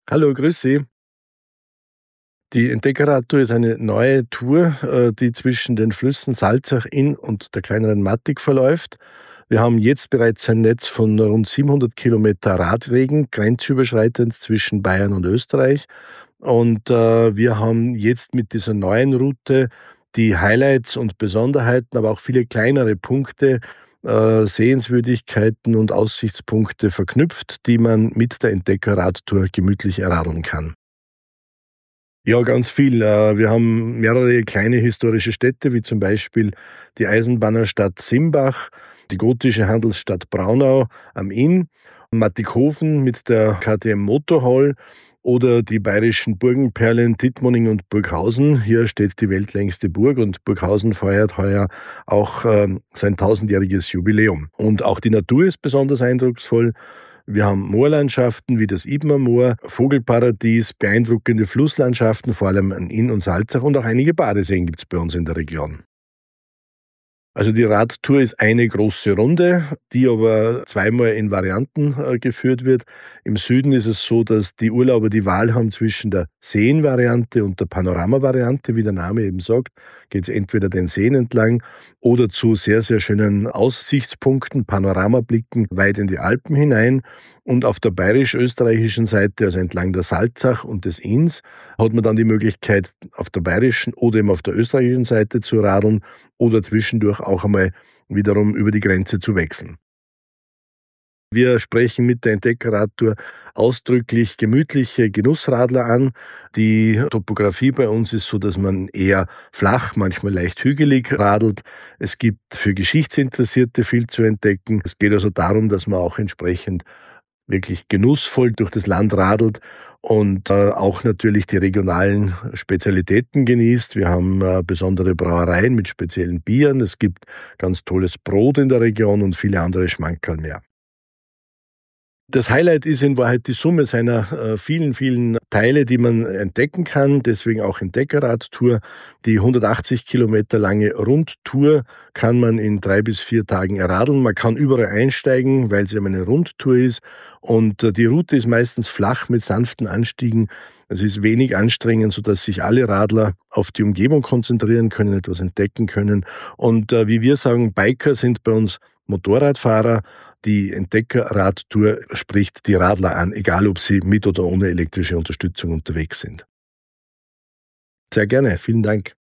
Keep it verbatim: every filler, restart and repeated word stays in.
Hallo, grüß Sie. Die Entdeckerradtour ist eine neue Tour, äh, die zwischen den Flüssen Salzach, Inn und der kleineren Mattig verläuft. Wir haben jetzt bereits ein Netz von rund siebenhundert Kilometer Radwegen, grenzüberschreitend zwischen Bayern und Österreich. Und äh, wir haben jetzt mit dieser neuen Route die Highlights und Besonderheiten, aber auch viele kleinere Punkte, äh, Sehenswürdigkeiten und Aussichtspunkte verknüpft, die man mit der Entdeckerradtour gemütlich erradeln kann. Ja, ganz viel. Äh, wir haben mehrere kleine historische Städte, wie zum Beispiel die Eisenbahnerstadt Simbach, die gotische Handelsstadt Braunau am Inn, Mattighofen mit der K T M Motorhall oder die bayerischen Burgenperlen Dittmoning und Burghausen. Hier steht die weltlängste Burg und Burghausen feiert heuer auch ähm, sein tausendjähriges Jubiläum. Und auch die Natur ist besonders eindrucksvoll. Wir haben Moorlandschaften wie das Ibmer Moor, Vogelparadies, beeindruckende Flusslandschaften, vor allem an Inn und Salzach, und auch einige Badeseen gibt es bei uns in der Region. Also die Radtour ist eine große Runde, die aber zweimal in Varianten äh, geführt wird. Im Süden ist es so, dass die Urlauber die Wahl haben zwischen der Seenvariante und der Panoramavariante, wie der Name eben sagt. Geht es entweder den Seen entlang oder zu sehr, sehr schönen Aussichtspunkten, Panoramablicken weit in die Alpen hinein. Und auf der bayerisch-österreichischen Seite, also entlang der Salzach und des Inns, hat man dann die Möglichkeit, auf der bayerischen oder eben auf der österreichischen Seite zu radeln oder zwischendurch auch einmal wiederum über die Grenze zu wechseln. Wir sprechen mit der Entdeckerradtour ausdrücklich gemütliche Genussradler an. Die Topografie bei uns ist so, dass man eher flach, manchmal leicht hügelig radelt. Es gibt für Geschichtsinteressierte viel zu entdecken. Es geht also darum, dass man auch entsprechend wirklich genussvoll durch das Land radelt und äh, auch natürlich die regionalen Spezialitäten genießt. Wir haben äh, besondere Brauereien mit speziellen Bieren. Es gibt ganz tolles Brot in der Region und viele andere Schmankerl mehr. Das Highlight ist in Wahrheit die Summe seiner äh, vielen, vielen Teile, die man entdecken kann. Deswegen auch Entdeckerradtour. Die hundertachtzig Kilometer lange Rundtour kann man in drei bis vier Tagen erradeln. Man kann überall einsteigen, weil es eben eine Rundtour ist. Und äh, die Route ist meistens flach mit sanften Anstiegen. Es ist wenig anstrengend, sodass sich alle Radler auf die Umgebung konzentrieren können, etwas entdecken können. Und äh, wie wir sagen, Biker sind bei uns Motorradfahrer. Die Entdeckerradtour spricht die Radler an, egal ob sie mit oder ohne elektrische Unterstützung unterwegs sind. Sehr gerne, vielen Dank.